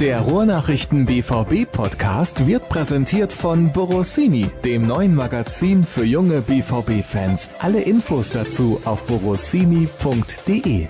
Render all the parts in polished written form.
Der Ruhrnachrichten BVB Podcast wird präsentiert von Borossini, dem neuen Magazin für junge BVB-Fans. Alle Infos dazu auf borossini.de.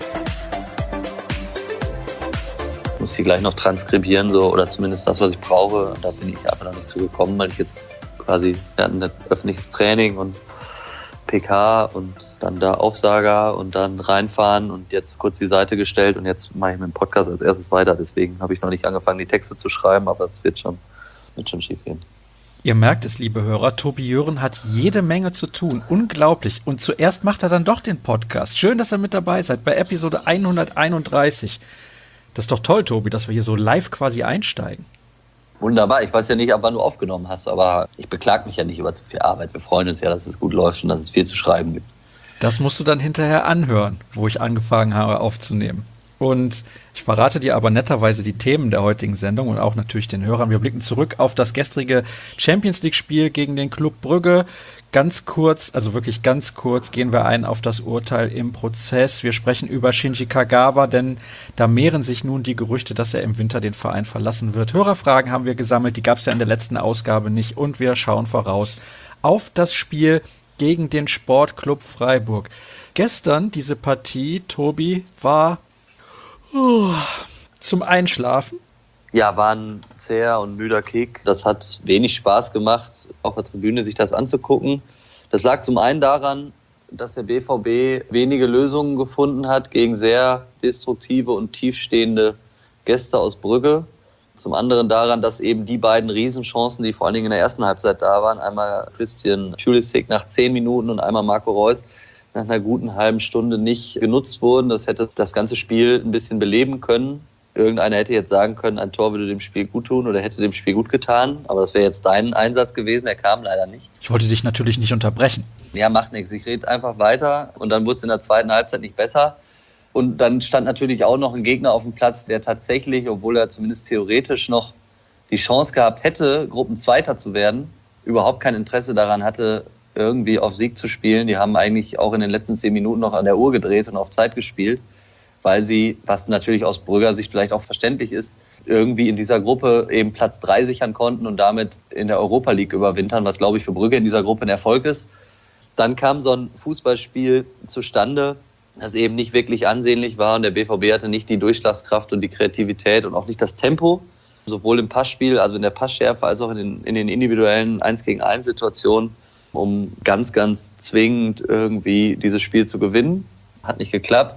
Ich muss hier gleich noch transkribieren, oder zumindest das, was ich brauche. Da bin ich aber noch nicht zugekommen, weil ich jetzt quasi, wir hatten ein öffentliches Training und PK und dann da Aufsager und dann reinfahren und jetzt kurz die Seite gestellt und jetzt mache ich mit dem Podcast als erstes weiter. Deswegen habe ich noch nicht angefangen, die Texte zu schreiben, aber es wird schon schief gehen. Ihr merkt es, liebe Hörer, Tobi Jören hat jede Menge zu tun. Unglaublich. Und zuerst macht er dann doch den Podcast. Schön, dass ihr mit dabei seid bei Episode 131. Das ist doch toll, Tobi, dass wir hier so live quasi einsteigen. Wunderbar. Ich weiß ja nicht, ab wann du aufgenommen hast, aber ich beklag mich ja nicht über zu viel Arbeit. Wir freuen uns ja, dass es gut läuft und dass es viel zu schreiben gibt. Das musst du dann hinterher anhören, wo ich angefangen habe aufzunehmen. Und ich verrate dir aber netterweise die Themen der heutigen Sendung und auch natürlich den Hörern. Wir blicken zurück auf das gestrige Champions-League-Spiel gegen den Club Brügge. Ganz kurz, also wirklich ganz kurz, gehen wir ein auf das Urteil im Prozess. Wir sprechen über Shinji Kagawa, denn da mehren sich nun die Gerüchte, dass er im Winter den Verein verlassen wird. Hörerfragen haben wir gesammelt, die gab es ja in der letzten Ausgabe nicht. Und wir schauen voraus auf das Spiel gegen den Sportclub Freiburg. Gestern, diese Partie, Tobi, war zum Einschlafen. Ja, war ein zäher und müder Kick. Das hat wenig Spaß gemacht, auf der Tribüne sich das anzugucken. Das lag zum einen daran, dass der BVB wenige Lösungen gefunden hat gegen sehr destruktive und tiefstehende Gäste aus Brügge. Zum anderen daran, dass eben die beiden Riesenchancen, die vor allen Dingen in der ersten Halbzeit da waren, einmal Christian Pulisic nach 10 Minuten und einmal Marco Reus nach einer guten halben Stunde nicht genutzt wurden. Das hätte das ganze Spiel ein bisschen beleben können. Irgendeiner hätte jetzt sagen können, ein Tor würde dem Spiel gut tun oder hätte dem Spiel gut getan. Aber das wäre jetzt dein Einsatz gewesen. Er kam leider nicht. Ich wollte dich natürlich nicht unterbrechen. Ja, macht nichts. Ich rede einfach weiter. Und dann wurde es in der zweiten Halbzeit nicht besser. Und dann stand natürlich auch noch ein Gegner auf dem Platz, der tatsächlich, obwohl er zumindest theoretisch noch die Chance gehabt hätte, Gruppenzweiter zu werden, überhaupt kein Interesse daran hatte, irgendwie auf Sieg zu spielen. Die haben eigentlich auch in den letzten 10 Minuten noch an der Uhr gedreht und auf Zeit gespielt, weil sie, was natürlich aus Brügger Sicht vielleicht auch verständlich ist, irgendwie in dieser Gruppe eben Platz 3 sichern konnten und damit in der Europa League überwintern, was, glaube ich, für Brügge in dieser Gruppe ein Erfolg ist. Dann kam so ein Fußballspiel zustande, das eben nicht wirklich ansehnlich war und der BVB hatte nicht die Durchschlagskraft und die Kreativität und auch nicht das Tempo, sowohl im Passspiel, also in der Passschärfe, als auch in den individuellen 1-gegen-1 Situationen, um ganz, ganz zwingend irgendwie dieses Spiel zu gewinnen. Hat nicht geklappt.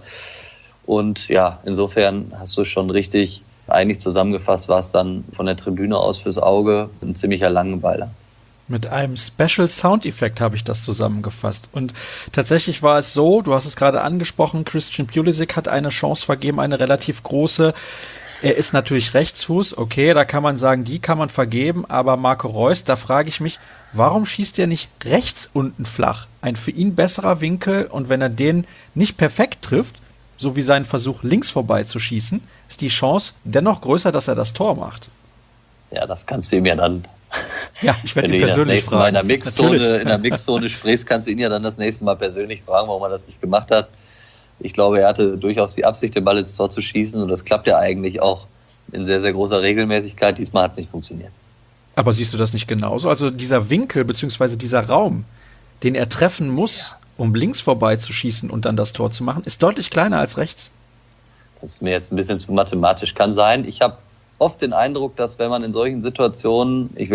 Und ja, insofern hast du schon richtig eigentlich zusammengefasst, war es dann von der Tribüne aus fürs Auge ein ziemlicher Langenweiler. Mit einem Special Sound-Effekt habe ich das zusammengefasst. Und tatsächlich war es so, du hast es gerade angesprochen, Christian Pulisic hat eine Chance vergeben, eine relativ große. Er ist natürlich Rechtsfuß, okay, da kann man sagen, die kann man vergeben, aber Marco Reus, da frage ich mich, warum schießt er nicht rechts unten flach? Ein für ihn besserer Winkel und wenn er den nicht perfekt trifft, so wie sein Versuch links vorbei zu schießen, ist die Chance dennoch größer, dass er das Tor macht. Ja, das kannst du ihm ja dann... Ja, ich werde ihn persönlich fragen. Wenn du ihn das nächste Mal in der Mixzone sprichst, kannst du ihn ja dann das nächste Mal persönlich fragen, warum er das nicht gemacht hat. Ich glaube, er hatte durchaus die Absicht, den Ball ins Tor zu schießen und das klappt ja eigentlich auch in sehr, sehr großer Regelmäßigkeit. Diesmal hat es nicht funktioniert. Aber siehst du das nicht genauso? Also dieser Winkel bzw. dieser Raum, den er treffen muss, um links vorbei zu schießen und dann das Tor zu machen, ist deutlich kleiner als rechts. Das ist mir jetzt ein bisschen zu mathematisch. Kann sein. Ich habe oft den Eindruck, dass wenn man in solchen Situationen, ich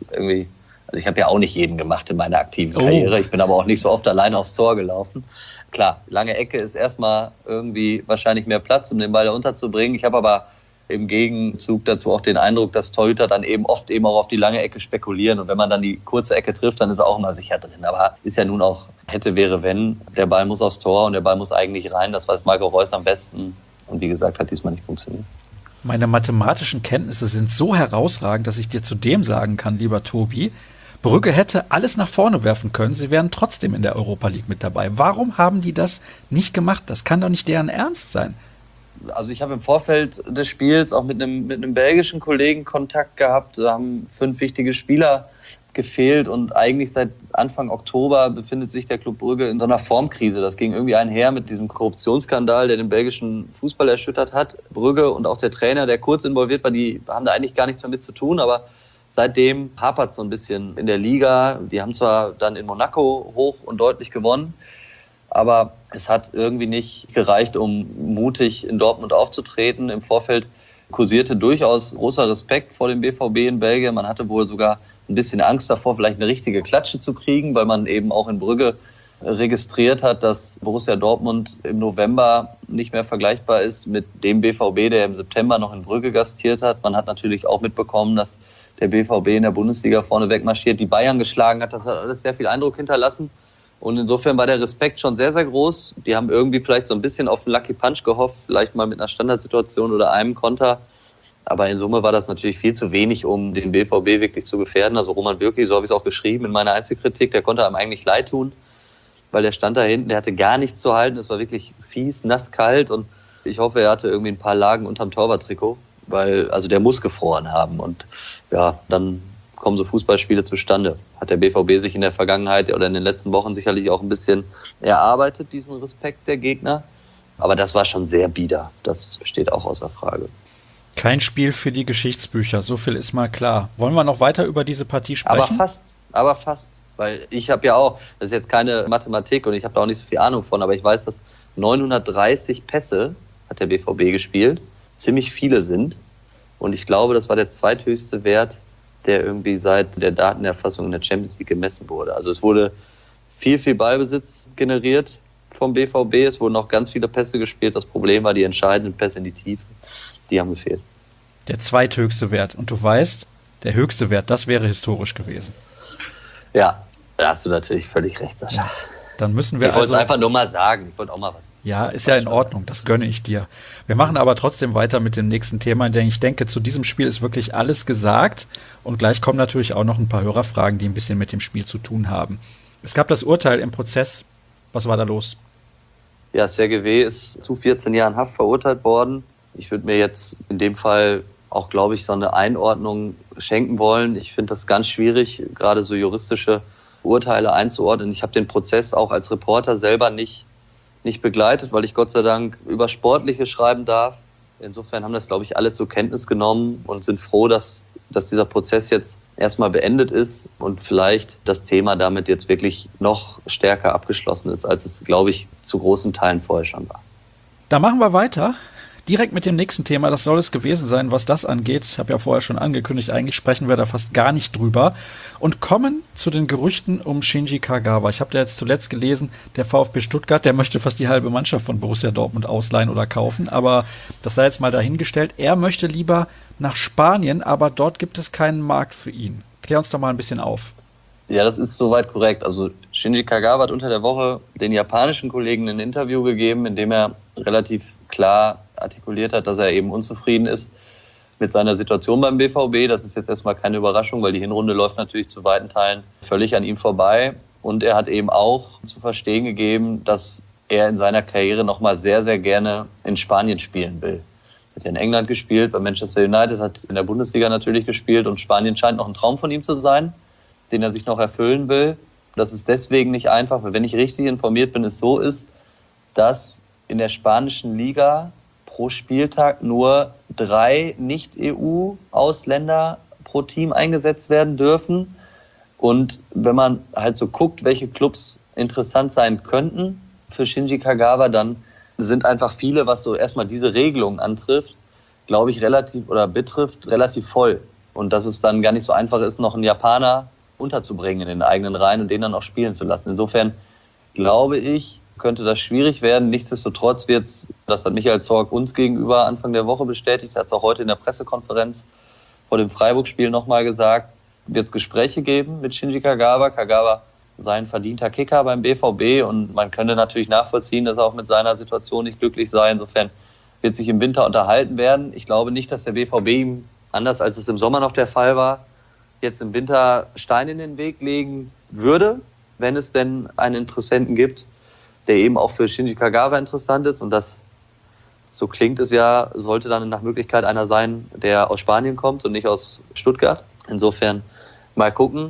habe ja auch nicht jeden gemacht in meiner aktiven Karriere, ich bin aber auch nicht so oft alleine aufs Tor gelaufen. Klar, lange Ecke ist erstmal irgendwie wahrscheinlich mehr Platz, um den Ball da unterzubringen. Ich habe aber im Gegenzug dazu auch den Eindruck, dass Torhüter dann eben oft eben auch auf die lange Ecke spekulieren und wenn man dann die kurze Ecke trifft, dann ist er auch immer sicher drin. Aber ist ja nun auch hätte, wäre, wenn. Der Ball muss aufs Tor und der Ball muss eigentlich rein. Das weiß Marco Reus am besten und wie gesagt, hat diesmal nicht funktioniert. Meine mathematischen Kenntnisse sind so herausragend, dass ich dir zudem sagen kann, lieber Tobi, Brügge hätte alles nach vorne werfen können, sie wären trotzdem in der Europa League mit dabei. Warum haben die das nicht gemacht? Das kann doch nicht deren Ernst sein. Also ich habe im Vorfeld des Spiels auch mit einem belgischen Kollegen Kontakt gehabt. Da haben 5 wichtige Spieler gefehlt und eigentlich seit Anfang Oktober befindet sich der Club Brügge in so einer Formkrise. Das ging irgendwie einher mit diesem Korruptionsskandal, der den belgischen Fußball erschüttert hat. Brügge und auch der Trainer, der kurz involviert war, die haben da eigentlich gar nichts mehr mit zu tun, aber seitdem hapert es so ein bisschen in der Liga. Die haben zwar dann in Monaco hoch und deutlich gewonnen, aber es hat irgendwie nicht gereicht, um mutig in Dortmund aufzutreten. Im Vorfeld kursierte durchaus großer Respekt vor dem BVB in Belgien. Man hatte wohl sogar ein bisschen Angst davor, vielleicht eine richtige Klatsche zu kriegen, weil man eben auch in Brügge registriert hat, dass Borussia Dortmund im November nicht mehr vergleichbar ist mit dem BVB, der im September noch in Brügge gastiert hat. Man hat natürlich auch mitbekommen, dass der BVB in der Bundesliga vorne wegmarschiert, die Bayern geschlagen hat. Das hat alles sehr viel Eindruck hinterlassen. Und insofern war der Respekt schon sehr, sehr groß. Die haben irgendwie vielleicht so ein bisschen auf den Lucky Punch gehofft, vielleicht mal mit einer Standardsituation oder einem Konter. Aber in Summe war das natürlich viel zu wenig, um den BVB wirklich zu gefährden. Also Roman Bürki, so habe ich es auch geschrieben in meiner Einzelkritik, der konnte einem eigentlich leid tun, weil der stand da hinten, der hatte gar nichts zu halten. Es war wirklich fies, nass, kalt und ich hoffe, er hatte irgendwie ein paar Lagen unterm Torwarttrikot, weil also der muss gefroren haben. Und ja, dann kommen so Fußballspiele zustande. Hat der BVB sich in der Vergangenheit oder in den letzten Wochen sicherlich auch ein bisschen erarbeitet, diesen Respekt der Gegner. Aber das war schon sehr bieder. Das steht auch außer Frage. Kein Spiel für die Geschichtsbücher, so viel ist mal klar. Wollen wir noch weiter über diese Partie sprechen? Aber fast. Weil ich habe ja auch, das ist jetzt keine Mathematik und ich habe da auch nicht so viel Ahnung von, aber ich weiß, dass 930 Pässe hat der BVB gespielt, ziemlich viele sind. Und ich glaube, das war der zweithöchste Wert, der irgendwie seit der Datenerfassung in der Champions League gemessen wurde. Also es wurde viel Ballbesitz generiert vom BVB, es wurden auch ganz viele Pässe gespielt. Das Problem war die entscheidenden Pässe in die Tiefe. Die haben gefehlt. Der zweithöchste Wert. Und du weißt, der höchste Wert, das wäre historisch gewesen. Ja, da hast du natürlich völlig recht, Sascha. Ja, dann müssen wir ich wollte es einfach nur mal sagen. Ich wollte auch mal was. Ja, ist ja in Ordnung. Das gönne ich dir. Wir machen aber trotzdem weiter mit dem nächsten Thema, denn ich denke, zu diesem Spiel ist wirklich alles gesagt. Und gleich kommen natürlich auch noch ein paar Hörerfragen, die ein bisschen mit dem Spiel zu tun haben. Es gab das Urteil im Prozess. Was war da los? Ja, Serge W. ist zu 14 Jahren Haft verurteilt worden. Ich würde mir jetzt in dem Fall auch, glaube ich, so eine Einordnung schenken wollen. Ich finde das ganz schwierig, gerade so juristische Urteile einzuordnen. Ich habe den Prozess auch als Reporter selber nicht begleitet, weil ich Gott sei Dank über Sportliche schreiben darf. Insofern haben das, glaube ich, alle zur Kenntnis genommen und sind froh, dass dieser Prozess jetzt erstmal beendet ist und vielleicht das Thema damit jetzt wirklich noch stärker abgeschlossen ist, als es, glaube ich, zu großen Teilen vorher schon war. Da machen wir weiter. Direkt mit dem nächsten Thema, das soll es gewesen sein, was das angeht. Ich habe ja vorher schon angekündigt, eigentlich sprechen wir da fast gar nicht drüber. Und kommen zu den Gerüchten um Shinji Kagawa. Ich habe da jetzt zuletzt gelesen, der VfB Stuttgart, der möchte fast die halbe Mannschaft von Borussia Dortmund ausleihen oder kaufen. Aber das sei jetzt mal dahingestellt. Er möchte lieber nach Spanien, aber dort gibt es keinen Markt für ihn. Klär uns doch mal ein bisschen auf. Ja, das ist soweit korrekt. Also Shinji Kagawa hat unter der Woche den japanischen Kollegen ein Interview gegeben, in dem er relativ klar artikuliert hat, dass er eben unzufrieden ist mit seiner Situation beim BVB. Das ist jetzt erstmal keine Überraschung, weil die Hinrunde läuft natürlich zu weiten Teilen völlig an ihm vorbei. Und er hat eben auch zu verstehen gegeben, dass er in seiner Karriere nochmal sehr, sehr gerne in Spanien spielen will. Er hat ja in England gespielt, bei Manchester United, hat in der Bundesliga natürlich gespielt und Spanien scheint noch ein Traum von ihm zu sein, den er sich noch erfüllen will. Das ist deswegen nicht einfach, weil wenn ich richtig informiert bin, es so ist, dass in der spanischen Liga pro Spieltag nur 3 Nicht-EU-Ausländer pro Team eingesetzt werden dürfen. Und wenn man halt so guckt, welche Clubs interessant sein könnten für Shinji Kagawa, dann sind einfach viele, was so erstmal diese Regelung antrifft, glaube ich, relativ voll. Und dass es dann gar nicht so einfach ist, noch einen Japaner unterzubringen in den eigenen Reihen und den dann auch spielen zu lassen. Insofern glaube ich, könnte das schwierig werden. Nichtsdestotrotz wird's, das hat Michael Zorc uns gegenüber Anfang der Woche bestätigt, hat es auch heute in der Pressekonferenz vor dem Freiburg-Spiel nochmal gesagt, wird es Gespräche geben mit Shinji Kagawa. Kagawa sei ein verdienter Kicker beim BVB und man könnte natürlich nachvollziehen, dass er auch mit seiner Situation nicht glücklich sei. Insofern wird sich im Winter unterhalten werden. Ich glaube nicht, dass der BVB ihm, anders als es im Sommer noch der Fall war, jetzt im Winter Steine in den Weg legen würde, wenn es denn einen Interessenten gibt, der eben auch für Shinji Kagawa interessant ist. Und das, so klingt es ja, sollte dann nach Möglichkeit einer sein, der aus Spanien kommt und nicht aus Stuttgart. Insofern mal gucken.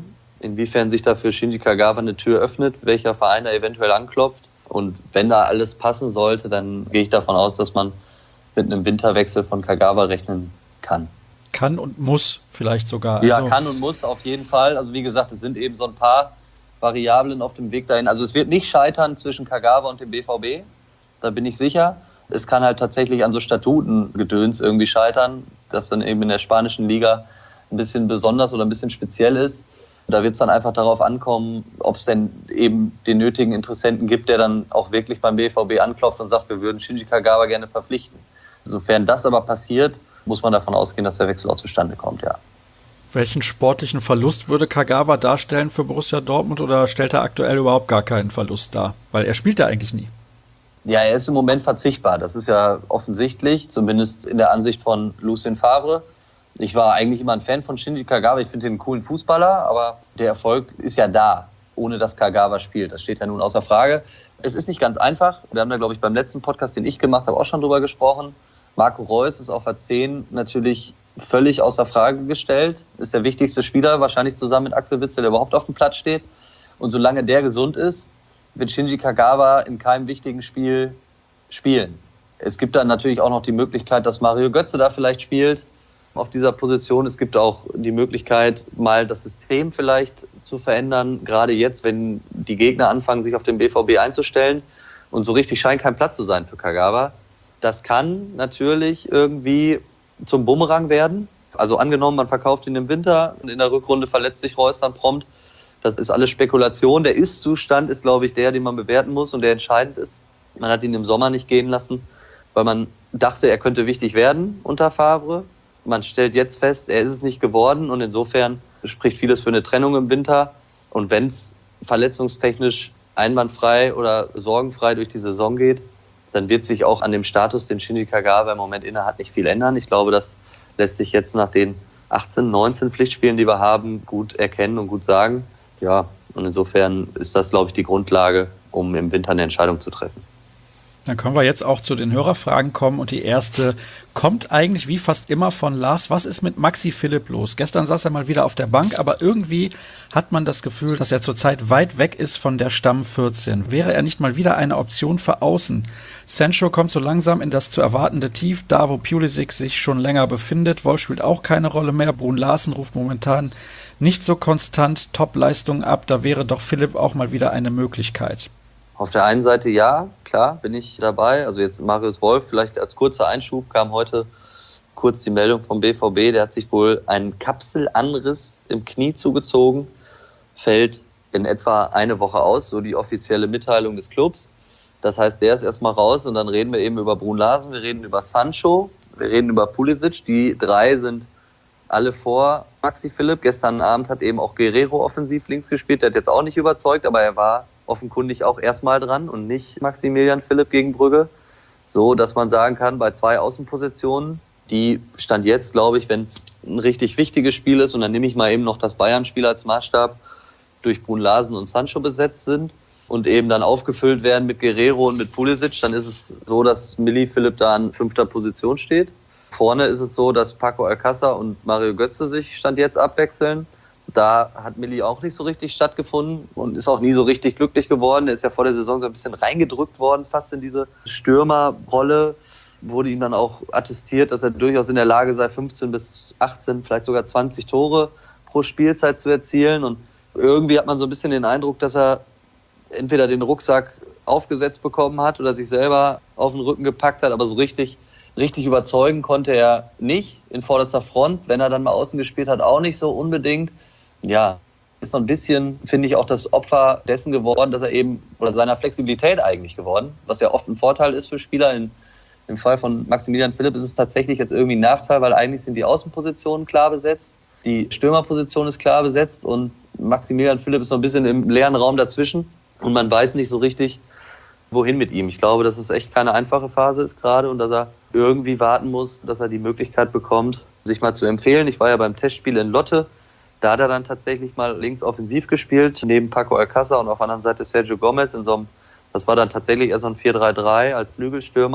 inwiefern sich da für Shinji Kagawa eine Tür öffnet, welcher Verein da eventuell anklopft. Und wenn da alles passen sollte, dann gehe ich davon aus, dass man mit einem Winterwechsel von Kagawa rechnen kann. Kann und muss vielleicht sogar. Ja, kann und muss auf jeden Fall. Also wie gesagt, es sind eben so ein paar Variablen auf dem Weg dahin. Also es wird nicht scheitern zwischen Kagawa und dem BVB, da bin ich sicher. Es kann halt tatsächlich an so Statutengedöns irgendwie scheitern, das dann eben in der spanischen Liga ein bisschen besonders oder ein bisschen speziell ist. Da wird es dann einfach darauf ankommen, ob es denn eben den nötigen Interessenten gibt, der dann auch wirklich beim BVB anklopft und sagt, wir würden Shinji Kagawa gerne verpflichten. Sofern das aber passiert, muss man davon ausgehen, dass der Wechsel auch zustande kommt, ja. Welchen sportlichen Verlust würde Kagawa darstellen für Borussia Dortmund oder stellt er aktuell überhaupt gar keinen Verlust dar? Weil er spielt ja eigentlich nie. Ja, er ist im Moment verzichtbar. Das ist ja offensichtlich, zumindest in der Ansicht von Lucien Favre. Ich war eigentlich immer ein Fan von Shinji Kagawa. Ich finde ihn einen coolen Fußballer, aber der Erfolg ist ja da, ohne dass Kagawa spielt. Das steht ja nun außer Frage. Es ist nicht ganz einfach. Wir haben da, glaube ich, beim letzten Podcast, den ich gemacht habe, auch schon drüber gesprochen. Marco Reus ist auf der 10 natürlich völlig außer Frage gestellt. Ist der wichtigste Spieler, wahrscheinlich zusammen mit Axel Witsel, der überhaupt auf dem Platz steht. Und solange der gesund ist, wird Shinji Kagawa in keinem wichtigen Spiel spielen. Es gibt dann natürlich auch noch die Möglichkeit, dass Mario Götze da vielleicht spielt auf dieser Position. Es gibt auch die Möglichkeit, mal das System vielleicht zu verändern, gerade jetzt, wenn die Gegner anfangen, sich auf den BVB einzustellen. Und so richtig scheint kein Platz zu sein für Kagawa. Das kann natürlich irgendwie zum Bumerang werden. Also angenommen, man verkauft ihn im Winter und in der Rückrunde verletzt sich Reus dann prompt. Das ist alles Spekulation. Der Ist-Zustand ist, glaube ich, der, den man bewerten muss und der entscheidend ist. Man hat ihn im Sommer nicht gehen lassen, weil man dachte, er könnte wichtig werden unter Favre. Man stellt jetzt fest, er ist es nicht geworden und insofern spricht vieles für eine Trennung im Winter. Und wenn es verletzungstechnisch einwandfrei oder sorgenfrei durch die Saison geht, dann wird sich auch an dem Status, den Shinji Kagawa im Moment innehat, nicht viel ändern. Ich glaube, das lässt sich jetzt nach den 18, 19 Pflichtspielen, die wir haben, gut erkennen und gut sagen. Ja, und insofern ist das, glaube ich, die Grundlage, um im Winter eine Entscheidung zu treffen. Dann können wir jetzt auch zu den Hörerfragen kommen und die erste kommt eigentlich wie fast immer von Lars. Was ist mit Maxi Philipp los? Gestern saß er mal wieder auf der Bank, aber irgendwie hat man das Gefühl, dass er zurzeit weit weg ist von der Stamm 14. Wäre er nicht mal wieder eine Option für Außen? Sancho kommt so langsam in das zu erwartende Tief, da wo Pulisic sich schon länger befindet. Wolf spielt auch keine Rolle mehr. Brun Larsen ruft momentan nicht so konstant Top-Leistungen ab. Da wäre doch Philipp auch mal wieder eine Möglichkeit. Auf der einen Seite ja, klar, bin ich dabei. Also jetzt Marius Wolf, vielleicht als kurzer Einschub, kam heute kurz die Meldung vom BVB, der hat sich wohl einen Kapselanriss im Knie zugezogen, fällt in etwa eine Woche aus, so die offizielle Mitteilung des Clubs. Das heißt, der ist erstmal raus und dann reden wir eben über Brun Larsen, wir reden über Sancho, wir reden über Pulisic. Die drei sind alle vor Maxi Philipp. Gestern Abend hat eben auch Guerrero offensiv links gespielt, der hat jetzt auch nicht überzeugt, aber er war offenkundig auch erstmal dran und nicht Maximilian Philipp gegen Brügge. So, dass man sagen kann, bei 2 Außenpositionen, die Stand jetzt, glaube ich, wenn es ein richtig wichtiges Spiel ist, und dann nehme ich mal eben noch das Bayern-Spiel als Maßstab, durch Brun Larsen und Sancho besetzt sind und eben dann aufgefüllt werden mit Guerrero und mit Pulisic, dann ist es so, dass Milli Philipp da an 5. Position steht. Vorne ist es so, dass Paco Alcázar und Mario Götze sich Stand jetzt abwechseln. Da hat Milli auch nicht so richtig stattgefunden und ist auch nie so richtig glücklich geworden. Er ist ja vor der Saison so ein bisschen reingedrückt worden, fast in diese Stürmerrolle. Wurde ihm dann auch attestiert, dass er durchaus in der Lage sei, 15 bis 18, vielleicht sogar 20 Tore pro Spielzeit zu erzielen. Und irgendwie hat man so ein bisschen den Eindruck, dass er entweder den Rucksack aufgesetzt bekommen hat oder sich selber auf den Rücken gepackt hat, aber so richtig überzeugen konnte er nicht in vorderster Front. Wenn er dann mal außen gespielt hat, auch nicht so unbedingt. Ja, ist so ein bisschen, finde ich, auch das Opfer dessen geworden, dass er eben, oder seiner Flexibilität eigentlich geworden, was ja oft ein Vorteil ist für Spieler. Im Fall von Maximilian Philipp ist es tatsächlich jetzt irgendwie ein Nachteil, weil eigentlich sind die Außenpositionen klar besetzt, die Stürmerposition ist klar besetzt und Maximilian Philipp ist so ein bisschen im leeren Raum dazwischen und man weiß nicht so richtig, wohin mit ihm. Ich glaube, dass es echt keine einfache Phase ist gerade und dass er irgendwie warten muss, dass er die Möglichkeit bekommt, sich mal zu empfehlen. Ich war ja beim Testspiel in Lotte. Da hat er dann tatsächlich mal links offensiv gespielt, neben Paco Alcázar und auf der anderen Seite Sergio Gomez in so einem, das war dann tatsächlich eher so ein 4-3-3 als Flügelstürmer.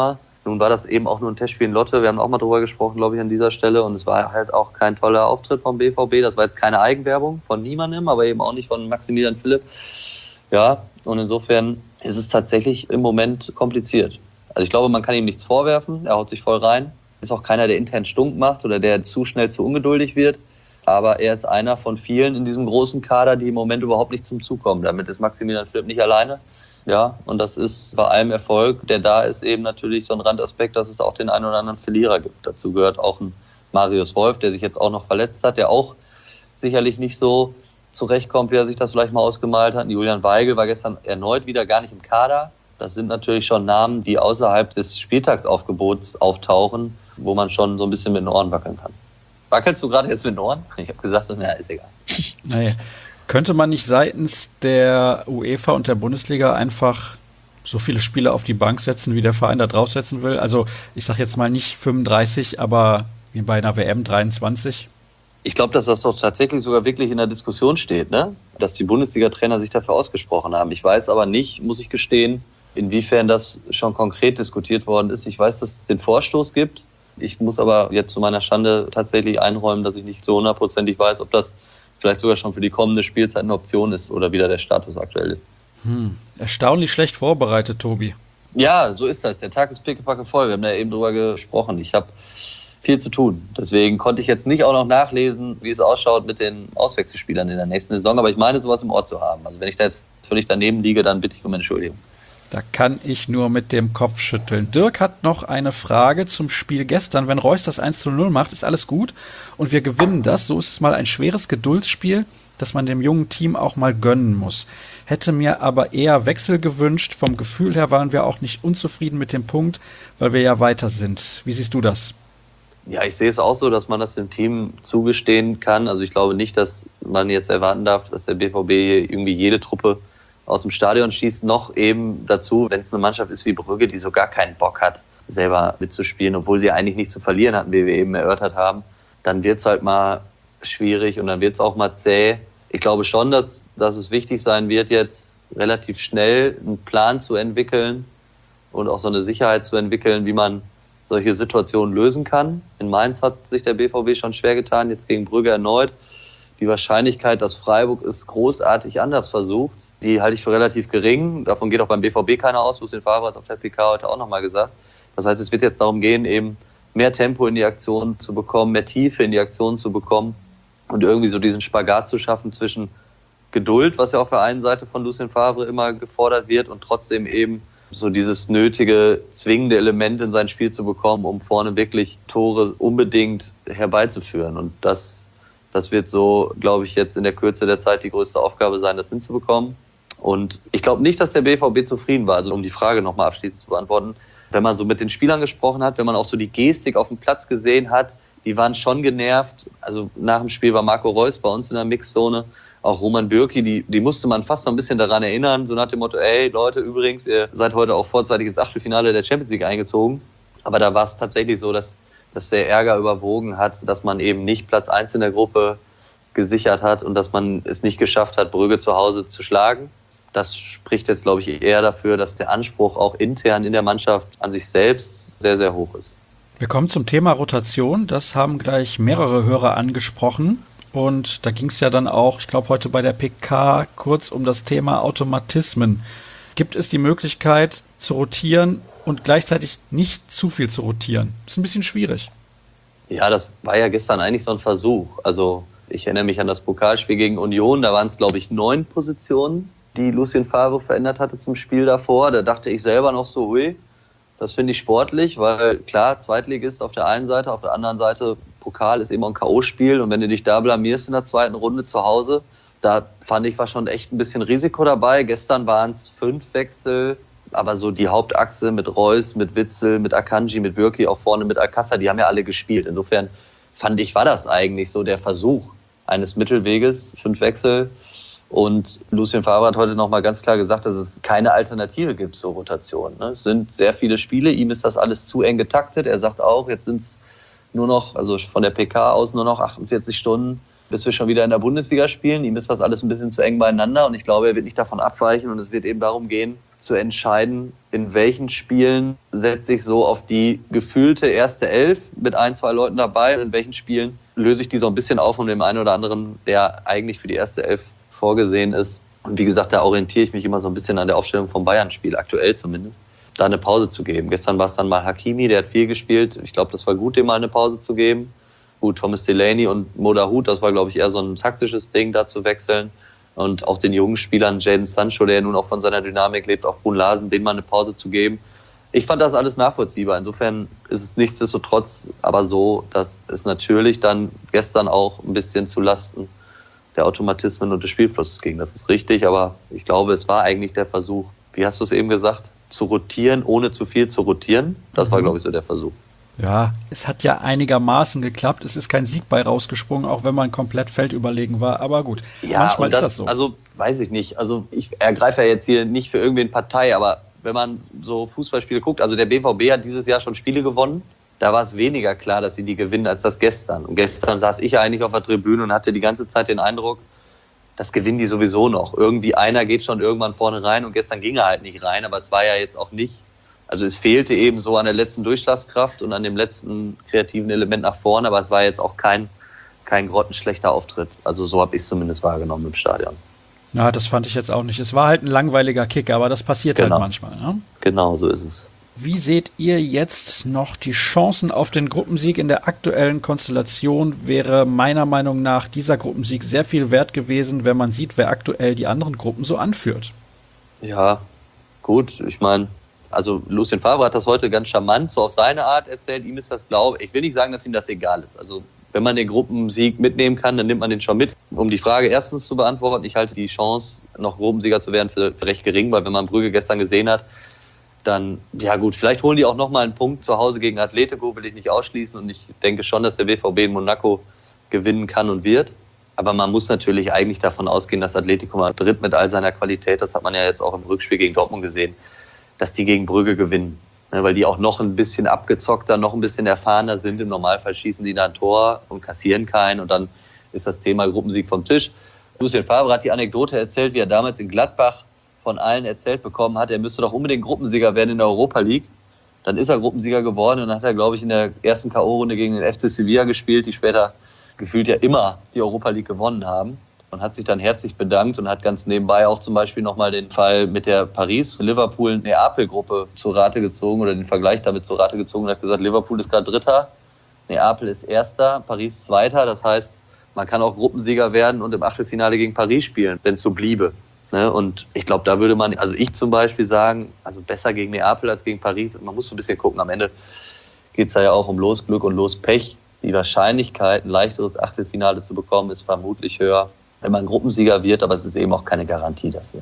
Nun war das eben auch nur ein Testspiel in Lotte. Wir haben auch mal drüber gesprochen, glaube ich, an dieser Stelle. Und es war halt auch kein toller Auftritt vom BVB. Das war jetzt keine Eigenwerbung von niemandem, aber eben auch nicht von Maximilian Philipp. Ja, und insofern ist es tatsächlich im Moment kompliziert. Also ich glaube, man kann ihm nichts vorwerfen. Er haut sich voll rein. Ist auch keiner, der intern stunk macht oder der zu schnell zu ungeduldig wird. Aber er ist einer von vielen in diesem großen Kader, die im Moment überhaupt nicht zum Zug kommen. Damit ist Maximilian Philipp nicht alleine. Ja, und das ist bei allem Erfolg, der da ist, eben natürlich so ein Randaspekt, dass es auch den einen oder anderen Verlierer gibt. Dazu gehört auch ein Marius Wolf, der sich jetzt auch noch verletzt hat, der auch sicherlich nicht so zurechtkommt, wie er sich das vielleicht mal ausgemalt hat. Julian Weigel war gestern erneut wieder gar nicht im Kader. Das sind natürlich schon Namen, die außerhalb des Spieltagsaufgebots auftauchen, wo man schon so ein bisschen mit den Ohren wackeln kann. Wackelst du gerade jetzt mit den Ohren? Ich habe gesagt, na, ist egal. Naja. Könnte man nicht seitens der UEFA und der Bundesliga einfach so viele Spieler auf die Bank setzen, wie der Verein da draufsetzen will? Also ich sage jetzt mal nicht 35, aber wie bei einer WM 23. Ich glaube, dass das doch tatsächlich sogar wirklich in der Diskussion steht, ne? Dass die Bundesliga-Trainer sich dafür ausgesprochen haben. Ich weiß aber nicht, muss ich gestehen, inwiefern das schon konkret diskutiert worden ist. Ich weiß, dass es den Vorstoß gibt. Ich muss aber jetzt zu meiner Schande tatsächlich einräumen, dass ich nicht so hundertprozentig weiß, ob das vielleicht sogar schon für die kommende Spielzeit eine Option ist oder wieder der Status aktuell ist. Erstaunlich schlecht vorbereitet, Tobi. Ja, so ist das. Der Tag ist pickepacke voll. Wir haben da eben drüber gesprochen. Ich habe viel zu tun. Deswegen konnte ich jetzt nicht auch noch nachlesen, wie es ausschaut mit den Auswechselspielern in der nächsten Saison. Aber ich meine, sowas im Ohr zu haben. Also wenn ich da jetzt völlig daneben liege, dann bitte ich um Entschuldigung. Da kann ich nur mit dem Kopf schütteln. Dirk hat noch eine Frage zum Spiel gestern. Wenn Reus das 1:0 macht, ist alles gut und wir gewinnen das. So ist es mal ein schweres Geduldsspiel, das man dem jungen Team auch mal gönnen muss. Hätte mir aber eher Wechsel gewünscht. Vom Gefühl her waren wir auch nicht unzufrieden mit dem Punkt, weil wir ja weiter sind. Wie siehst du das? Ja, ich sehe es auch so, dass man das dem Team zugestehen kann. Also ich glaube nicht, dass man jetzt erwarten darf, dass der BVB irgendwie jede Truppe aus dem Stadion schießt, noch eben dazu, wenn es eine Mannschaft ist wie Brügge, die so gar keinen Bock hat, selber mitzuspielen, obwohl sie eigentlich nichts zu verlieren hatten, wie wir eben erörtert haben, dann wird es halt mal schwierig und dann wird es auch mal zäh. Ich glaube schon, dass es wichtig sein wird, jetzt relativ schnell einen Plan zu entwickeln und auch so eine Sicherheit zu entwickeln, wie man solche Situationen lösen kann. In Mainz hat sich der BVB schon schwer getan, jetzt gegen Brügge erneut. Die Wahrscheinlichkeit, dass Freiburg es großartig anders versucht, die halte ich für relativ gering. Davon geht auch beim BVB keiner aus. Lucien Favre hat es auf der PK heute auch nochmal gesagt. Das heißt, es wird jetzt darum gehen, eben mehr Tempo in die Aktion zu bekommen, mehr Tiefe in die Aktion zu bekommen und irgendwie so diesen Spagat zu schaffen zwischen Geduld, was ja auf der einen Seite von Lucien Favre immer gefordert wird, und trotzdem eben so dieses nötige, zwingende Element in sein Spiel zu bekommen, um vorne wirklich Tore unbedingt herbeizuführen. Und das wird so, glaube ich, jetzt in der Kürze der Zeit die größte Aufgabe sein, das hinzubekommen. Und ich glaube nicht, dass der BVB zufrieden war. Also um die Frage nochmal abschließend zu beantworten, wenn man so mit den Spielern gesprochen hat, wenn man auch so die Gestik auf dem Platz gesehen hat, die waren schon genervt. Also nach dem Spiel war Marco Reus bei uns in der Mixzone, auch Roman Bürki, die musste man fast so ein bisschen daran erinnern, so nach dem Motto, ey Leute, übrigens, ihr seid heute auch vorzeitig ins Achtelfinale der Champions League eingezogen. Aber da war es tatsächlich so, dass der Ärger überwogen hat, dass man eben nicht Platz 1 in der Gruppe gesichert hat und dass man es nicht geschafft hat, Brügge zu Hause zu schlagen. Das spricht jetzt, glaube ich, eher dafür, dass der Anspruch auch intern in der Mannschaft an sich selbst sehr, sehr hoch ist. Wir kommen zum Thema Rotation. Das haben gleich mehrere Hörer angesprochen. Und da ging es ja dann auch, ich glaube, heute bei der PK kurz um das Thema Automatismen. Gibt es die Möglichkeit zu rotieren und gleichzeitig nicht zu viel zu rotieren? Das ist ein bisschen schwierig. Ja, das war ja gestern eigentlich so ein Versuch. Also ich erinnere mich an das Pokalspiel gegen Union. Da waren es, glaube ich, 9 Positionen, die Lucien Favre verändert hatte zum Spiel davor. Da dachte ich selber noch so, hui, das finde ich sportlich, weil klar, Zweitligist auf der einen Seite, auf der anderen Seite Pokal ist eben auch ein K.O.-Spiel. Und wenn du dich da blamierst in der zweiten Runde zu Hause, da fand ich, war schon echt ein bisschen Risiko dabei. Gestern waren es 5 Wechsel, aber so die Hauptachse mit Reus, mit Witzel, mit Akanji, mit Bürki, auch vorne mit Alcázar, die haben ja alle gespielt. Insofern fand ich, war das eigentlich so der Versuch eines Mittelweges, 5 Wechsel. Und Lucien Favre hat heute nochmal ganz klar gesagt, dass es keine Alternative gibt zur Rotation. Es sind sehr viele Spiele, ihm ist das alles zu eng getaktet. Er sagt auch, jetzt sind es nur noch, also von der PK aus nur noch 48 Stunden, bis wir schon wieder in der Bundesliga spielen. Ihm ist das alles ein bisschen zu eng beieinander und ich glaube, er wird nicht davon abweichen und es wird eben darum gehen, zu entscheiden, in welchen Spielen setze ich so auf die gefühlte erste Elf mit 1, 2 Leuten dabei und in welchen Spielen löse ich die so ein bisschen auf von dem einen oder anderen, der eigentlich für die erste Elf vorgesehen ist. Und wie gesagt, da orientiere ich mich immer so ein bisschen an der Aufstellung vom Bayern-Spiel, aktuell zumindest, da eine Pause zu geben. Gestern war es dann mal Hakimi, der hat viel gespielt. Ich glaube, das war gut, dem mal eine Pause zu geben. Gut, Thomas Delaney und Mo Dahoud, das war, glaube ich, eher so ein taktisches Ding, da zu wechseln. Und auch den jungen Spielern, Jadon Sancho, der nun auch von seiner Dynamik lebt, auch Brun Larsen, denen mal eine Pause zu geben. Ich fand das alles nachvollziehbar. Insofern ist es nichtsdestotrotz aber so, dass es natürlich dann gestern auch ein bisschen zu Lasten der Automatismen und des Spielflusses ging. Das ist richtig, aber ich glaube, es war eigentlich der Versuch, wie hast du es eben gesagt, zu rotieren, ohne zu viel zu rotieren. Das war, glaube ich, so der Versuch. Ja, es hat ja einigermaßen geklappt. Es ist kein Sieg bei rausgesprungen, auch wenn man komplett feldüberlegen war. Aber gut, ja, manchmal ist das so. Also weiß ich nicht. Also ich ergreife ja jetzt hier nicht für irgendwen Partei, aber wenn man so Fußballspiele guckt, also der BVB hat dieses Jahr schon Spiele gewonnen. Da war es weniger klar, dass sie die gewinnen, als das gestern. Und gestern saß ich eigentlich auf der Tribüne und hatte die ganze Zeit den Eindruck, das gewinnen die sowieso noch. Irgendwie einer geht schon irgendwann vorne rein und gestern ging er halt nicht rein, aber es war ja jetzt auch nicht. Also es fehlte eben so an der letzten Durchschlagskraft und an dem letzten kreativen Element nach vorne, aber es war jetzt auch kein grottenschlechter Auftritt. Also so habe ich es zumindest wahrgenommen im Stadion. Ja, das fand ich jetzt auch nicht. Es war halt ein langweiliger Kick, aber das passiert halt manchmal. Ne? Genau, so ist es. Wie seht ihr jetzt noch die Chancen auf den Gruppensieg? In der aktuellen Konstellation wäre meiner Meinung nach dieser Gruppensieg sehr viel wert gewesen, wenn man sieht, wer aktuell die anderen Gruppen so anführt. Ja, gut, ich meine, also Lucien Favre hat das heute ganz charmant so auf seine Art erzählt. Ihm ist das, ich will nicht sagen, dass ihm das egal ist. Also wenn man den Gruppensieg mitnehmen kann, dann nimmt man den schon mit. Um die Frage erstens zu beantworten, ich halte die Chance, noch Gruppensieger zu werden, für recht gering, weil wenn man Brügge gestern gesehen hat, dann, ja gut, vielleicht holen die auch nochmal einen Punkt zu Hause gegen Atletico, will ich nicht ausschließen. Und ich denke schon, dass der BVB in Monaco gewinnen kann und wird. Aber man muss natürlich eigentlich davon ausgehen, dass Atletico Madrid mit all seiner Qualität, das hat man ja jetzt auch im Rückspiel gegen Dortmund gesehen, dass die gegen Brügge gewinnen. Weil die auch noch ein bisschen abgezockter, noch ein bisschen erfahrener sind. Im Normalfall schießen die da ein Tor und kassieren keinen. Und dann ist das Thema Gruppensieg vom Tisch. Lucien Favre hat die Anekdote erzählt, wie er damals in Gladbach von allen erzählt bekommen hat, er müsste doch unbedingt Gruppensieger werden in der Europa League. Dann ist er Gruppensieger geworden und dann hat er, glaube ich, in der ersten K.O.-Runde gegen den FC Sevilla gespielt, die später gefühlt ja immer die Europa League gewonnen haben. Und hat sich dann herzlich bedankt und hat ganz nebenbei auch zum Beispiel nochmal den Fall mit der Paris-Liverpool-Neapel-Gruppe zur Rate gezogen oder den Vergleich damit zur Rate gezogen und hat gesagt, Liverpool ist gerade Dritter, Neapel ist Erster, Paris Zweiter. Das heißt, man kann auch Gruppensieger werden und im Achtelfinale gegen Paris spielen, wenn es so bliebe. Und ich glaube, da würde man, also ich zum Beispiel sagen, also besser gegen Neapel als gegen Paris. Man muss so ein bisschen gucken, am Ende geht es da ja auch um Losglück und Lospech. Die Wahrscheinlichkeit, ein leichteres Achtelfinale zu bekommen, ist vermutlich höher, wenn man Gruppensieger wird, aber es ist eben auch keine Garantie dafür.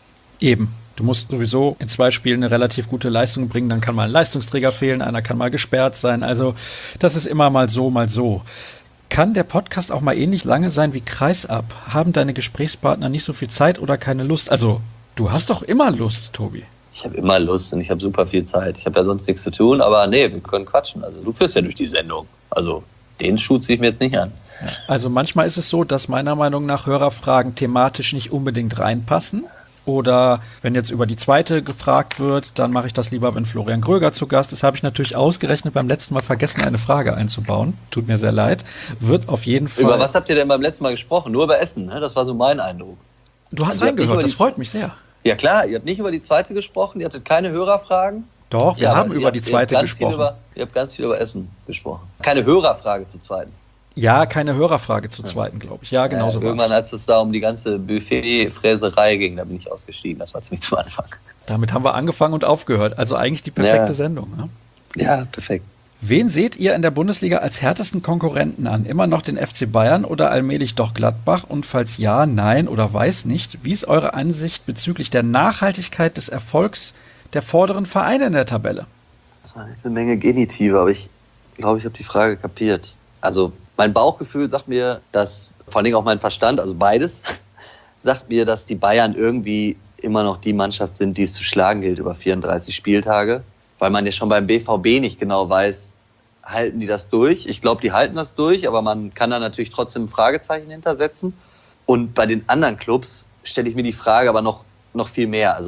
Eben. Du musst sowieso in 2 Spielen eine relativ gute Leistung bringen, dann kann mal ein Leistungsträger fehlen, einer kann mal gesperrt sein. Also das ist immer mal so, mal so. Kann der Podcast auch mal ähnlich lange sein wie Kreisab? Haben deine Gesprächspartner nicht so viel Zeit oder keine Lust? Also, du hast doch immer Lust, Tobi. Ich habe immer Lust und ich habe super viel Zeit. Ich habe ja sonst nichts zu tun, aber nee, wir können quatschen. Also du führst ja durch die Sendung. Also den Schuh ziehe ich mir jetzt nicht an. Also manchmal ist es so, dass meiner Meinung nach Hörerfragen thematisch nicht unbedingt reinpassen. Oder wenn jetzt über die zweite gefragt wird, dann mache ich das lieber, wenn Florian Gröger zu Gast ist. Habe ich natürlich ausgerechnet beim letzten Mal vergessen, eine Frage einzubauen. Tut mir sehr leid. Wird auf jeden Fall... Über was habt ihr denn beim letzten Mal gesprochen? Nur über Essen, ne? Das war so mein Eindruck. Du hast reingehört, das freut mich sehr. Ja klar, ihr habt nicht über die zweite gesprochen, ihr hattet keine Hörerfragen. Doch, wir haben über die zweite gesprochen. Ihr habt ganz viel über Essen gesprochen. Keine Hörerfrage zur zweiten. Ja, keine Hörerfrage zur zweiten, glaube ich. Ja, genau so war es. Irgendwann, als es da um die ganze Buffet-Fräserei ging, da bin ich ausgestiegen. Das war ziemlich zum Anfang. Damit haben wir angefangen und aufgehört. Also eigentlich die perfekte Sendung. Ne? Ja, perfekt. Wen seht ihr in der Bundesliga als härtesten Konkurrenten an? Immer noch den FC Bayern oder allmählich doch Gladbach? Und falls ja, nein oder weiß nicht, wie ist eure Ansicht bezüglich der Nachhaltigkeit des Erfolgs der vorderen Vereine in der Tabelle? Das war jetzt eine Menge Genitive, aber ich glaube, ich habe die Frage kapiert. Also mein Bauchgefühl sagt mir, dass, vor allen Dingen auch mein Verstand, also beides, sagt mir, dass die Bayern irgendwie immer noch die Mannschaft sind, die es zu schlagen gilt über 34 Spieltage. Weil man ja schon beim BVB nicht genau weiß, halten die das durch? Ich glaube, die halten das durch, aber man kann da natürlich trotzdem ein Fragezeichen hintersetzen. Und bei den anderen Clubs stelle ich mir die Frage aber noch viel mehr. Also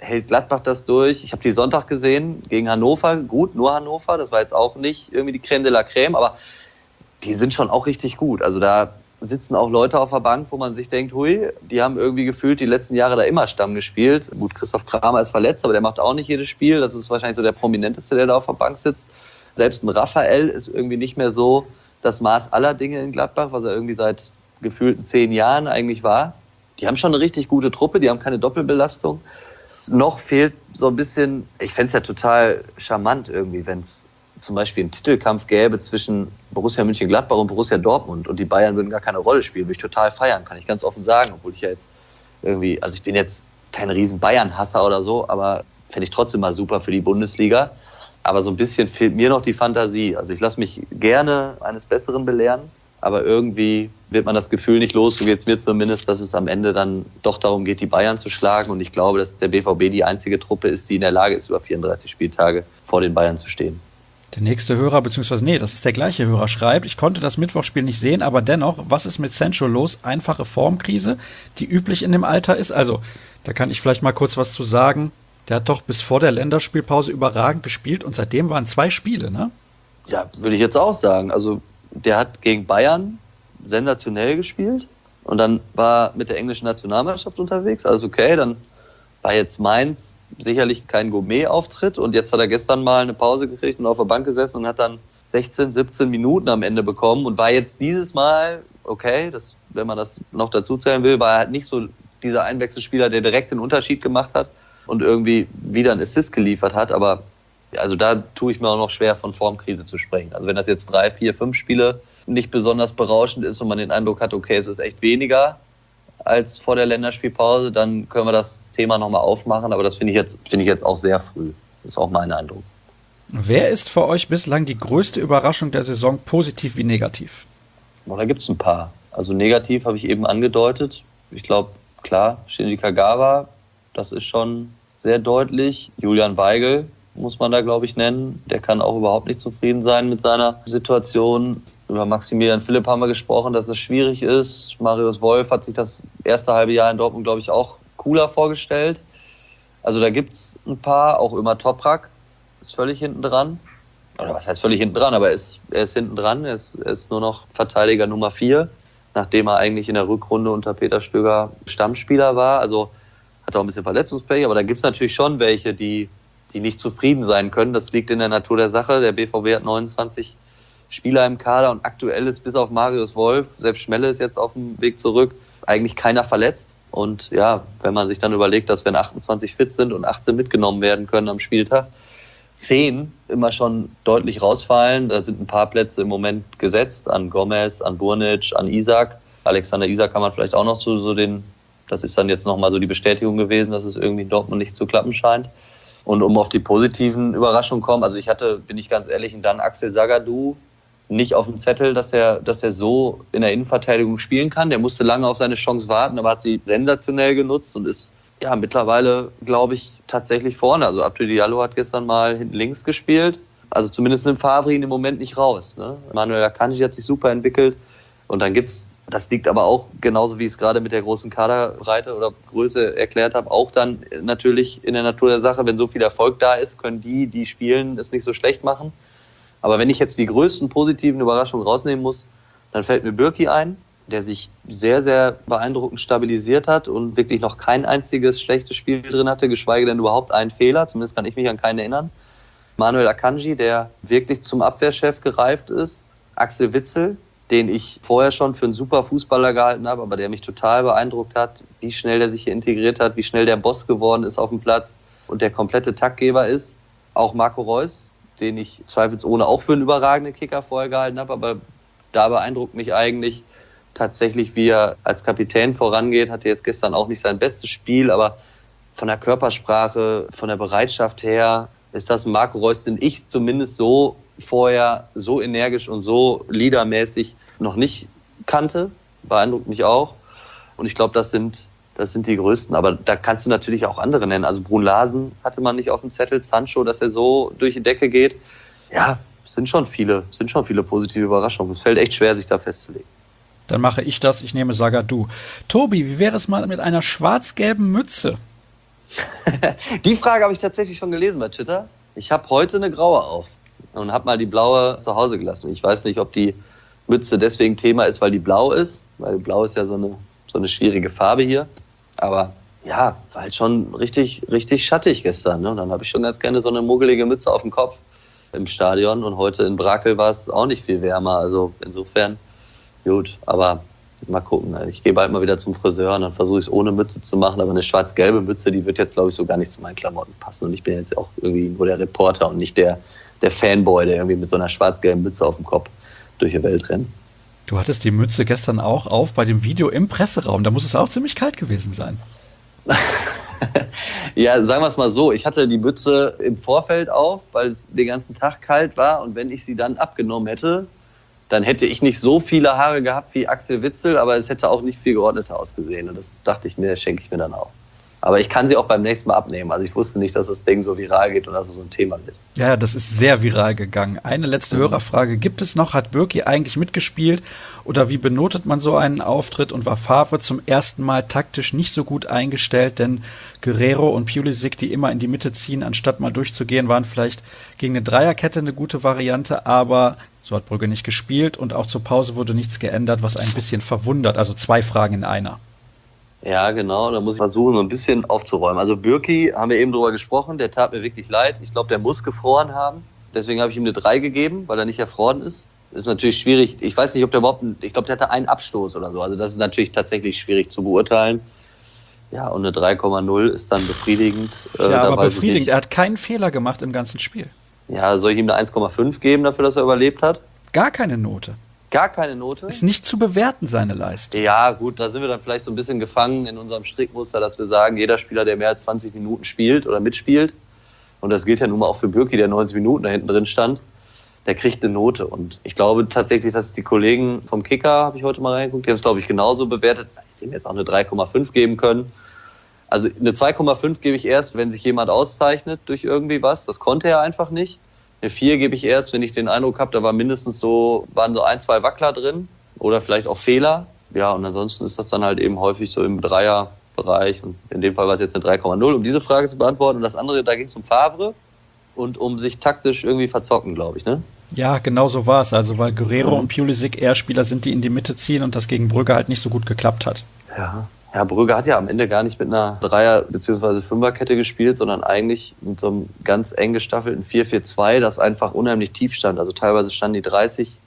hält Gladbach das durch? Ich habe die Sonntag gesehen gegen Hannover, gut, nur Hannover, das war jetzt auch nicht irgendwie die Crème de la Crème, aber die sind schon auch richtig gut. Also da sitzen auch Leute auf der Bank, wo man sich denkt, hui, die haben irgendwie gefühlt die letzten Jahre da immer Stamm gespielt. Gut, Christoph Kramer ist verletzt, aber der macht auch nicht jedes Spiel. Das ist wahrscheinlich so der Prominenteste, der da auf der Bank sitzt. Selbst ein Raphael ist irgendwie nicht mehr so das Maß aller Dinge in Gladbach, was er irgendwie seit gefühlten 10 Jahren eigentlich war. Die haben schon eine richtig gute Truppe, die haben keine Doppelbelastung. Noch fehlt so ein bisschen, ich fände es ja total charmant irgendwie, wenn es zum Beispiel einen Titelkampf gäbe zwischen Borussia Mönchengladbach und Borussia Dortmund und die Bayern würden gar keine Rolle spielen. Würde ich total feiern, kann ich ganz offen sagen, obwohl ich ja jetzt irgendwie, also ich bin jetzt kein riesen Bayern-Hasser oder so, aber fände ich trotzdem mal super für die Bundesliga. Aber so ein bisschen fehlt mir noch die Fantasie. Also ich lasse mich gerne eines Besseren belehren, aber irgendwie wird man das Gefühl nicht los, so geht es mir zumindest, dass es am Ende dann doch darum geht, die Bayern zu schlagen. Und ich glaube, dass der BVB die einzige Truppe ist, die in der Lage ist, über 34 Spieltage vor den Bayern zu stehen. Der nächste Hörer, beziehungsweise das ist der gleiche Hörer, schreibt, ich konnte das Mittwochspiel nicht sehen, aber dennoch, was ist mit Sancho los? Einfache Formkrise, die üblich in dem Alter ist? Also, da kann ich vielleicht mal kurz was zu sagen. Der hat doch bis vor der Länderspielpause überragend gespielt und seitdem waren 2 Spiele, ne? Ja, würde ich jetzt auch sagen. Also, der hat gegen Bayern sensationell gespielt und dann war mit der englischen Nationalmannschaft unterwegs, also okay, dann war jetzt Mainz sicherlich kein Gourmet-Auftritt und jetzt hat er gestern mal eine Pause gekriegt und auf der Bank gesessen und hat dann 16, 17 Minuten am Ende bekommen und war jetzt dieses Mal, okay, das, wenn man das noch dazu zählen will, war er halt nicht so dieser Einwechselspieler, der direkt den Unterschied gemacht hat und irgendwie wieder einen Assist geliefert hat, aber also da tue ich mir auch noch schwer, von Formkrise zu sprechen. Also wenn das jetzt 3, 4, 5 Spiele nicht besonders berauschend ist und man den Eindruck hat, okay, es ist echt weniger als vor der Länderspielpause, dann können wir das Thema nochmal aufmachen. Aber das finde ich jetzt auch sehr früh. Das ist auch mein Eindruck. Wer ist für euch bislang die größte Überraschung der Saison, positiv wie negativ? Da gibt es ein paar. Also negativ habe ich eben angedeutet. Ich glaube, klar, Shinji Kagawa, das ist schon sehr deutlich. Julian Weigl muss man da, glaube ich, nennen. Der kann auch überhaupt nicht zufrieden sein mit seiner Situation. Über Maximilian Philipp haben wir gesprochen, dass es schwierig ist. Marius Wolf hat sich das erste halbe Jahr in Dortmund, glaube ich, auch cooler vorgestellt. Also da gibt es ein paar, auch immer Toprak ist völlig hinten dran. Oder was heißt völlig hinten dran, aber er ist hinten dran. Er ist nur noch Verteidiger Nummer 4, nachdem er eigentlich in der Rückrunde unter Peter Stöger Stammspieler war. Also hat auch ein bisschen Verletzungspech, aber da gibt es natürlich schon welche, die nicht zufrieden sein können. Das liegt in der Natur der Sache. Der BVB hat 29 Spieler im Kader und aktuell ist bis auf Marius Wolf, selbst Schmelle ist jetzt auf dem Weg zurück, eigentlich keiner verletzt. Und ja, wenn man sich dann überlegt, dass wenn 28 fit sind und 18 mitgenommen werden können am Spieltag, 10 immer schon deutlich rausfallen. Da sind ein paar Plätze im Moment gesetzt an Gomez, an Burnic, an Isak. Alexander Isak kann man vielleicht auch noch das ist dann jetzt nochmal so die Bestätigung gewesen, dass es irgendwie in Dortmund nicht zu klappen scheint. Und um auf die positiven Überraschungen kommen, also ich hatte, bin ich ganz ehrlich, dann Axel Zagadou nicht auf dem Zettel, dass er so in der Innenverteidigung spielen kann. Der musste lange auf seine Chance warten, aber hat sie sensationell genutzt und ist ja mittlerweile, glaube ich, tatsächlich vorne. Also Abdou Diallo hat gestern mal hinten links gespielt. Also zumindest nimmt Favre ihn im Moment nicht raus. Ne? Manuel Akanji hat sich super entwickelt. Und dann gibt's, das liegt aber auch, genauso wie ich es gerade mit der großen Kaderbreite oder Größe erklärt habe, auch dann natürlich in der Natur der Sache, wenn so viel Erfolg da ist, können die spielen, es nicht so schlecht machen. Aber wenn ich jetzt die größten positiven Überraschungen rausnehmen muss, dann fällt mir Bürki ein, der sich sehr, sehr beeindruckend stabilisiert hat und wirklich noch kein einziges schlechtes Spiel drin hatte, geschweige denn überhaupt einen Fehler. Zumindest kann ich mich an keinen erinnern. Manuel Akanji, der wirklich zum Abwehrchef gereift ist. Axel Witsel, den ich vorher schon für einen super Fußballer gehalten habe, aber der mich total beeindruckt hat, wie schnell der sich hier integriert hat, wie schnell der Boss geworden ist auf dem Platz und der komplette Taktgeber ist. Auch Marco Reus, den ich zweifelsohne auch für einen überragenden Kicker vorher gehalten habe, aber da beeindruckt mich eigentlich tatsächlich, wie er als Kapitän vorangeht. Hatte jetzt gestern auch nicht sein bestes Spiel, aber von der Körpersprache, von der Bereitschaft her ist das ein Marco Reus, den ich zumindest so vorher so energisch und so leadermäßig noch nicht kannte. Beeindruckt mich auch. Und ich glaube, das sind die größten. Aber da kannst du natürlich auch andere nennen. Also Brun Larsen hatte man nicht auf dem Zettel. Sancho, dass er so durch die Decke geht. Ja, sind schon viele positive Überraschungen. Es fällt echt schwer, sich da festzulegen. Dann mache ich das. Ich nehme Zagadou. Tobi, wie wäre es mal mit einer schwarz-gelben Mütze? Die Frage habe ich tatsächlich schon gelesen bei Twitter. Ich habe heute eine graue auf und habe mal die blaue zu Hause gelassen. Ich weiß nicht, ob die Mütze deswegen Thema ist, weil die blau ist. Weil blau ist ja so eine schwierige Farbe hier. Aber ja, war halt schon richtig, richtig schattig gestern. Ne? Und dann habe ich schon ganz gerne so eine muggelige Mütze auf dem Kopf im Stadion. Und heute in Brakel war es auch nicht viel wärmer. Also insofern gut. Aber mal gucken. Ich gehe bald mal wieder zum Friseur und dann versuche ich es ohne Mütze zu machen. Aber eine schwarz-gelbe Mütze, die wird jetzt, glaube ich, so gar nicht zu meinen Klamotten passen. Und ich bin jetzt auch irgendwie nur der Reporter und nicht der Fanboy, der irgendwie mit so einer schwarz-gelben Mütze auf dem Kopf durch die Welt rennt. Du hattest die Mütze gestern auch auf bei dem Video im Presseraum. Da muss es auch ziemlich kalt gewesen sein. Ja, sagen wir es mal so. Ich hatte die Mütze im Vorfeld auf, weil es den ganzen Tag kalt war. Und wenn ich sie dann abgenommen hätte, dann hätte ich nicht so viele Haare gehabt wie Axel Witsel, aber es hätte auch nicht viel geordneter ausgesehen. Und das dachte ich mir, schenke ich mir dann auch. Aber ich kann sie auch beim nächsten Mal abnehmen. Also ich wusste nicht, dass das Ding so viral geht und dass es so ein Thema wird. Ja, das ist sehr viral gegangen. Eine letzte Hörerfrage gibt es noch. Hat Bürki eigentlich mitgespielt? Oder wie benotet man so einen Auftritt? Und war Favre zum ersten Mal taktisch nicht so gut eingestellt? Denn Guerrero und Pulisic, die immer in die Mitte ziehen, anstatt mal durchzugehen, waren vielleicht gegen eine Dreierkette eine gute Variante. Aber so hat Brügge nicht gespielt. Und auch zur Pause wurde nichts geändert, was ein bisschen verwundert. Also 2 Fragen in einer. Ja, genau, da muss ich versuchen, so ein bisschen aufzuräumen. Also Bürki, haben wir eben drüber gesprochen, der tat mir wirklich leid. Ich glaube, der muss gefroren haben. Deswegen habe ich ihm eine 3 gegeben, weil er nicht erfroren ist. Das ist natürlich schwierig. Ich weiß nicht, ob der überhaupt, ich glaube, der hatte einen Abstoß oder so. Also das ist natürlich tatsächlich schwierig zu beurteilen. Ja, und eine 3,0 ist dann befriedigend. Ja, aber befriedigend. Er hat keinen Fehler gemacht im ganzen Spiel. Ja, soll ich ihm eine 1,5 geben dafür, dass er überlebt hat? Gar keine Note. Gar keine Note? Ist nicht zu bewerten, seine Leistung. Ja, gut, da sind wir dann vielleicht so ein bisschen gefangen in unserem Strickmuster, dass wir sagen, jeder Spieler, der mehr als 20 Minuten spielt oder mitspielt, und das gilt ja nun mal auch für Bürki, der 90 Minuten da hinten drin stand, der kriegt eine Note. Und ich glaube tatsächlich, dass die Kollegen vom Kicker, habe ich heute mal reingeguckt, die haben es, glaube ich, genauso bewertet. Ich hätte ihm jetzt auch eine 3,5 geben können. Also eine 2,5 gebe ich erst, wenn sich jemand auszeichnet durch irgendwie was. Das konnte er einfach nicht. Eine 4 gebe ich erst, wenn ich den Eindruck habe, da waren so 1, 2 Wackler drin oder vielleicht auch Fehler. Ja, und ansonsten ist das dann halt eben häufig so im Dreierbereich. Und in dem Fall war es jetzt eine 3,0, um diese Frage zu beantworten. Und das andere, da ging es um Favre und um sich taktisch irgendwie verzocken, glaube ich, ne? Ja, genau so war es. Also, weil Guerrero und Pulisic eher Spieler sind, die in die Mitte ziehen und das gegen Brügge halt nicht so gut geklappt hat. Ja, Brügge hat ja am Ende gar nicht mit einer Dreier- bzw. Fünferkette gespielt, sondern eigentlich mit so einem ganz eng gestaffelten 4-4-2, das einfach unheimlich tief stand. Also teilweise standen die 30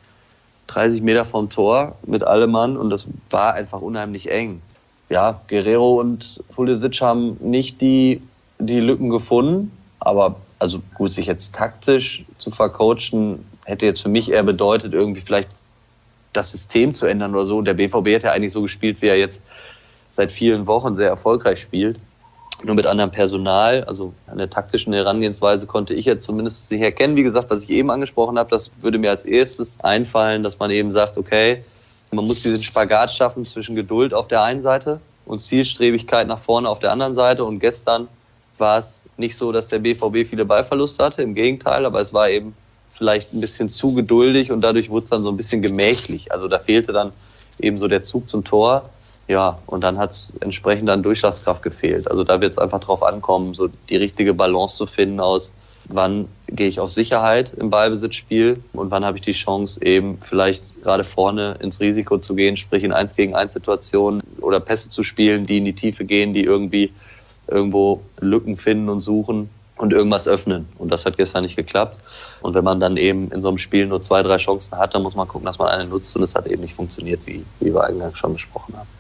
Meter vom Tor mit allem Mann und das war einfach unheimlich eng. Ja, Guerrero und Pulisic haben nicht die Lücken gefunden, aber also gut, sich jetzt taktisch zu vercoachen, hätte jetzt für mich eher bedeutet, irgendwie vielleicht das System zu ändern oder so. Der BVB hat ja eigentlich so gespielt, wie er jetzt seit vielen Wochen sehr erfolgreich spielt. Nur mit anderem Personal, also an der taktischen Herangehensweise konnte ich jetzt zumindest nicht erkennen. Wie gesagt, was ich eben angesprochen habe, das würde mir als erstes einfallen, dass man eben sagt, okay, man muss diesen Spagat schaffen zwischen Geduld auf der einen Seite und Zielstrebigkeit nach vorne auf der anderen Seite. Und gestern war es nicht so, dass der BVB viele Ballverluste hatte, im Gegenteil, aber es war eben vielleicht ein bisschen zu geduldig und dadurch wurde es dann so ein bisschen gemächlich. Also da fehlte dann eben so der Zug zum Tor. Ja, und dann hat es entsprechend an Durchschlagskraft gefehlt. Also da wird es einfach drauf ankommen, so die richtige Balance zu finden aus, wann gehe ich auf Sicherheit im Ballbesitzspiel und wann habe ich die Chance, eben vielleicht gerade vorne ins Risiko zu gehen, sprich in 1-gegen-1 Situationen oder Pässe zu spielen, die in die Tiefe gehen, die irgendwie irgendwo Lücken finden und suchen und irgendwas öffnen. Und das hat gestern nicht geklappt. Und wenn man dann eben in so einem Spiel nur 2, 3 Chancen hat, dann muss man gucken, dass man eine nutzt und es hat eben nicht funktioniert, wie wir eingangs schon besprochen haben.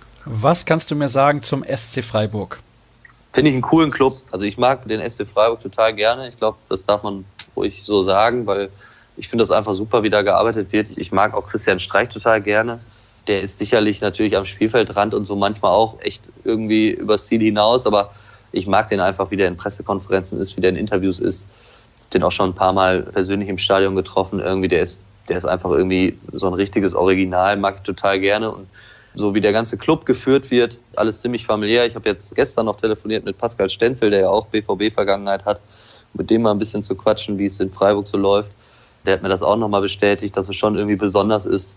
Was kannst du mir sagen zum SC Freiburg? Finde ich einen coolen Club. Also ich mag den SC Freiburg total gerne. Ich glaube, das darf man ruhig so sagen, weil ich finde das einfach super, wie da gearbeitet wird. Ich mag auch Christian Streich total gerne. Der ist sicherlich natürlich am Spielfeldrand und so manchmal auch echt irgendwie übers Ziel hinaus, aber ich mag den einfach, wie der in Pressekonferenzen ist, wie der in Interviews ist. Den auch schon ein paar Mal persönlich im Stadion getroffen. Irgendwie, der ist einfach irgendwie so ein richtiges Original, mag ich total gerne. Und so wie der ganze Club geführt wird, alles ziemlich familiär. Ich habe jetzt gestern noch telefoniert mit Pascal Stenzel, der ja auch BVB-Vergangenheit hat, mit dem mal ein bisschen zu quatschen, wie es in Freiburg so läuft. Der hat mir das auch nochmal bestätigt, dass es schon irgendwie besonders ist.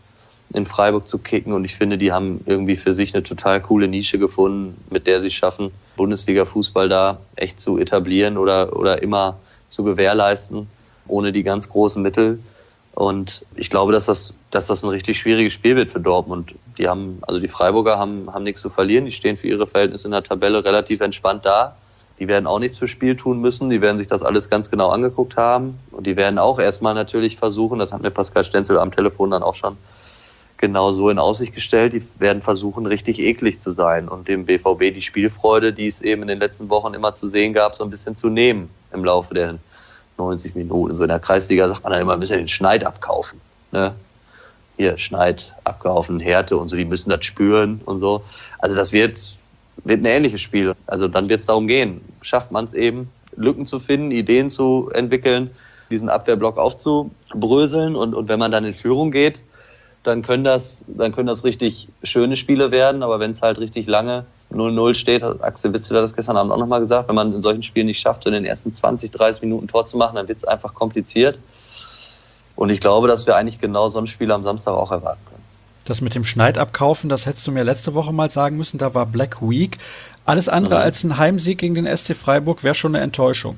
in Freiburg zu kicken. Und ich finde, die haben irgendwie für sich eine total coole Nische gefunden, mit der sie schaffen, Bundesliga-Fußball da echt zu etablieren oder immer zu gewährleisten, ohne die ganz großen Mittel. Und ich glaube, dass das ein richtig schwieriges Spiel wird für Dortmund. Die Freiburger haben nichts zu verlieren. Die stehen für ihre Verhältnisse in der Tabelle relativ entspannt da. Die werden auch nichts fürs Spiel tun müssen. Die werden sich das alles ganz genau angeguckt haben. Und die werden auch erstmal natürlich versuchen, das hat mir Pascal Stenzel am Telefon dann auch schon genau so in Aussicht gestellt, die werden versuchen, richtig eklig zu sein und dem BVB die Spielfreude, die es eben in den letzten Wochen immer zu sehen gab, so ein bisschen zu nehmen im Laufe der 90 Minuten. So in der Kreisliga sagt man dann immer, wir müssen den Schneid abkaufen. Ne? Hier, Schneid abkaufen, Härte und so, die müssen das spüren und so. Also das wird ein ähnliches Spiel. Also dann wird es darum gehen, schafft man es eben, Lücken zu finden, Ideen zu entwickeln, diesen Abwehrblock aufzubröseln und wenn man dann in Führung geht, dann können das richtig schöne Spiele werden, aber wenn es halt richtig lange 0-0 steht, hat Axel Witsel das gestern Abend auch nochmal gesagt, wenn man in solchen Spielen nicht schafft, so in den ersten 20, 30 Minuten Tor zu machen, dann wird es einfach kompliziert. Und ich glaube, dass wir eigentlich genau so ein Spiel am Samstag auch erwarten können. Das mit dem Schneid abkaufen, das hättest du mir letzte Woche mal sagen müssen, da war Black Week. Alles andere als ein Heimsieg gegen den SC Freiburg wäre schon eine Enttäuschung.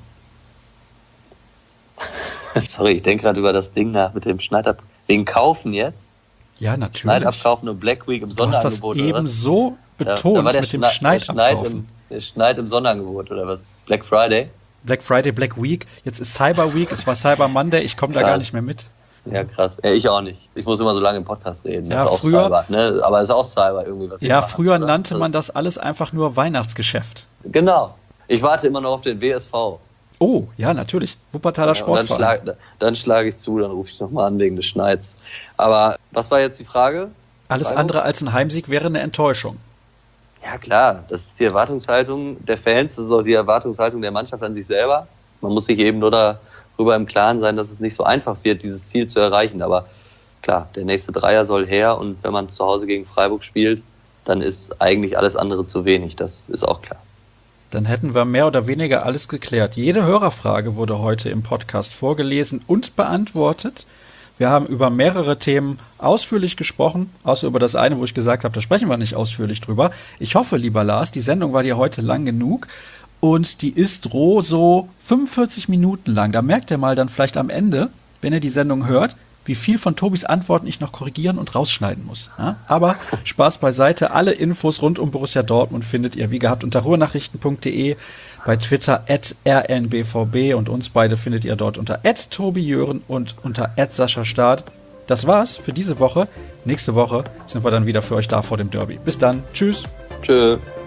Sorry, ich denke gerade über das Ding nach mit dem Schneid ab. Wegen Kaufen jetzt? Ja, natürlich. Schneid abkaufen und Black Week im Sonderangebot. Du hast das eben so betont mit dem Schneid abkaufen. Der Schneid im Sonderangebot oder was? Black Friday? Black Friday, Black Week. Jetzt ist Cyber Week, es war Cyber Monday. Ich komme da gar nicht mehr mit. Ja, krass. Ja, ich auch nicht. Ich muss immer so lange im Podcast reden. Ja, das ist auch früher, Cyber, ne? Aber es ist auch Cyber irgendwie. Was ja, früher nannte man das alles einfach nur Weihnachtsgeschäft. Genau. Ich warte immer noch auf den WSV. Oh, ja, natürlich. Wuppertaler Sportverein. Dann schlage ich zu, dann rufe ich nochmal an wegen des Schneids. Aber was war jetzt die Frage? Alles andere als ein Heimsieg wäre eine Enttäuschung. Ja, klar. Das ist die Erwartungshaltung der Fans. Das ist auch die Erwartungshaltung der Mannschaft an sich selber. Man muss sich eben nur darüber im Klaren sein, dass es nicht so einfach wird, dieses Ziel zu erreichen. Aber klar, der nächste Dreier soll her. Und wenn man zu Hause gegen Freiburg spielt, dann ist eigentlich alles andere zu wenig. Das ist auch klar. Dann hätten wir mehr oder weniger alles geklärt. Jede Hörerfrage wurde heute im Podcast vorgelesen und beantwortet. Wir haben über mehrere Themen ausführlich gesprochen, außer über das eine, wo ich gesagt habe, da sprechen wir nicht ausführlich drüber. Ich hoffe, lieber Lars, die Sendung war dir heute lang genug und die ist roh so 45 Minuten lang. Da merkt ihr mal dann vielleicht am Ende, wenn ihr die Sendung hört, wie viel von Tobis Antworten ich noch korrigieren und rausschneiden muss. Ja? Aber Spaß beiseite, alle Infos rund um Borussia Dortmund findet ihr wie gehabt unter ruhrnachrichten.de, bei Twitter @rnbvb und uns beide findet ihr dort unter @tobijören und unter @saschastart. Das war's für diese Woche. Nächste Woche sind wir dann wieder für euch da vor dem Derby. Bis dann. Tschüss. Tschö.